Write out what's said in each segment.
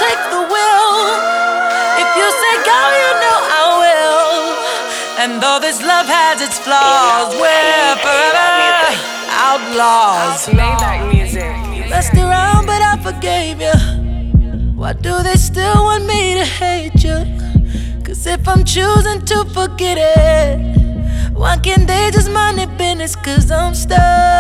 take the wheel. If you say go, you know I will. And though this love has its flaws, we're forever outlaws. Maybach music. You messed around, but I forgave you. Why do they still want me to hate you? Cause if I'm choosing to forget it, why can't they just mind their business? Cause I'm stuck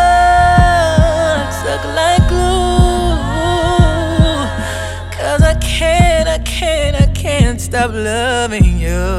like glue. Cause I can't stop loving you.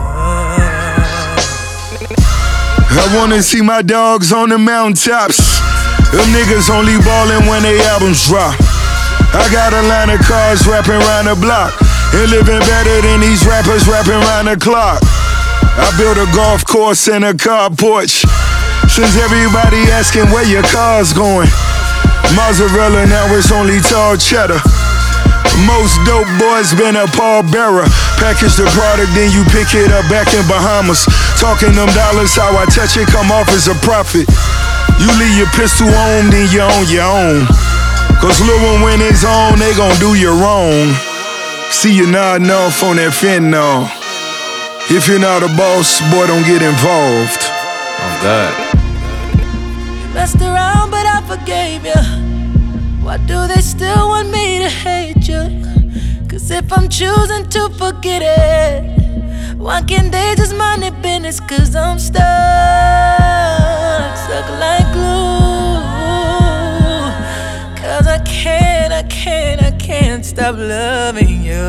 I wanna see my dogs on the mountaintops. Them niggas only ballin' when they albums drop. I got a line of cars rapping round the block, and living better than these rappers rapping round the clock. I built a golf course and a car porch, since everybody asking where your car's going. Mozzarella, now it's only tall cheddar. Most dope boys been a pallbearer. Package the product, then you pick it up back in Bahamas. Talking them dollars, how I touch it, come off as a profit. You leave your pistol on, then you on your own. Cause Lil' one when it's on, they gon' do you wrong. See you nodding off on that fentanyl. If you're not a boss, boy, don't get involved. Oh God. You messed around, but I forgave you. Why do they still want me to hate you? Cause if I'm choosing to forget it, why can't they just mind their business? Cause I'm stuck like glue. Cause I can't stop loving you.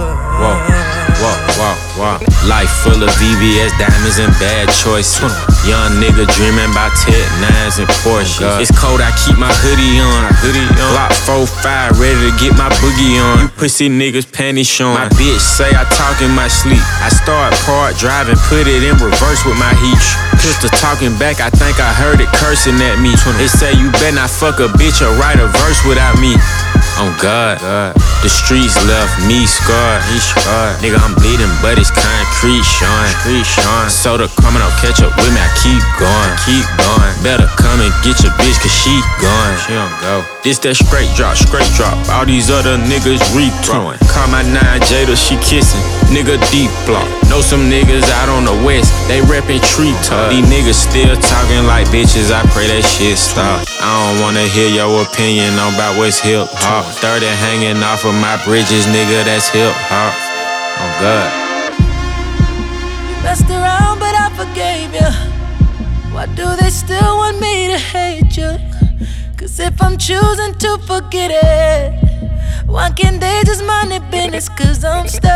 Whoa. Life full of VVS, diamonds, and bad choices. Young nigga dreaming about Ted 9s and Porsches. It's cold, I keep my hoodie on. Glock 4-5, ready to get my boogie on. You pussy niggas panties showing. My bitch say I talk in my sleep. I start part driving, put it in reverse with my heat. Pistol talking back, I think I heard it cursing at me. It say you better not fuck a bitch or write a verse without me. Oh God, the streets left me scarred. Nigga, I'm bleeding, but it's concrete showing. Soda coming up, catch up with me, I keep going. Better come and get your bitch, cause she gone. She don't go. This that straight drop. All these other niggas rethrowing. Call my 9 Jada, she kissing. Nigga deep block. Know some niggas out on the west, they reppin' treetop. These niggas still talking like bitches, I pray that shit stop. I don't wanna hear your opinion on about what's hip hop. 30 hanging off of my bridges, nigga, that's hip hop. Oh God. You messed around, but I forgave you. Why do they still want me to hate you? Cause if I'm choosing to forget it, why can't they just mind their business? Cause I'm stuck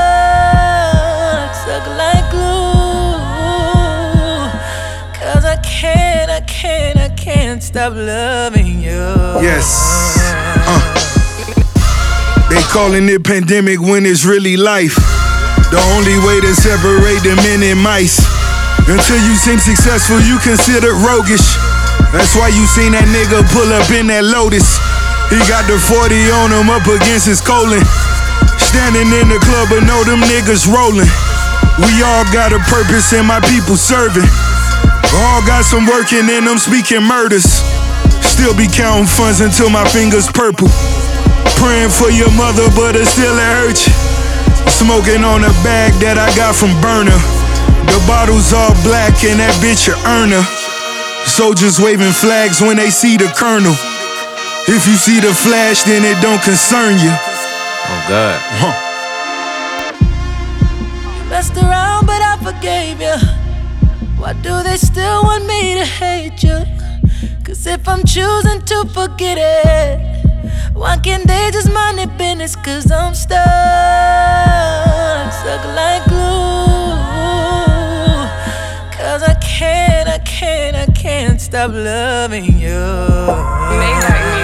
like glue. Cause I can't stop loving you. Yes. They calling it pandemic when it's really life. The only way to separate the men and mice. Until you seem successful, you consider roguish. That's why you seen that nigga pull up in that Lotus. He got the 40 on him up against his colon. Standing in the club, but know them niggas rolling. We all got a purpose and my people serving. All got some working and I'm speaking murders. Still be counting funds until my fingers purple. Praying for your mother, but it still hurt you. Smoking on a bag that I got from Burner. The bottles all black and that bitch a earner. Soldiers waving flags when they see the colonel. If you see the flash, then it don't concern you. Oh God. You messed around, but I forgave you. Why do they still want me to hate you? Cause if I'm choosing to forget it, why can't they just mind their business? Cause I'm stuck like glue. Cause I can't stop loving you.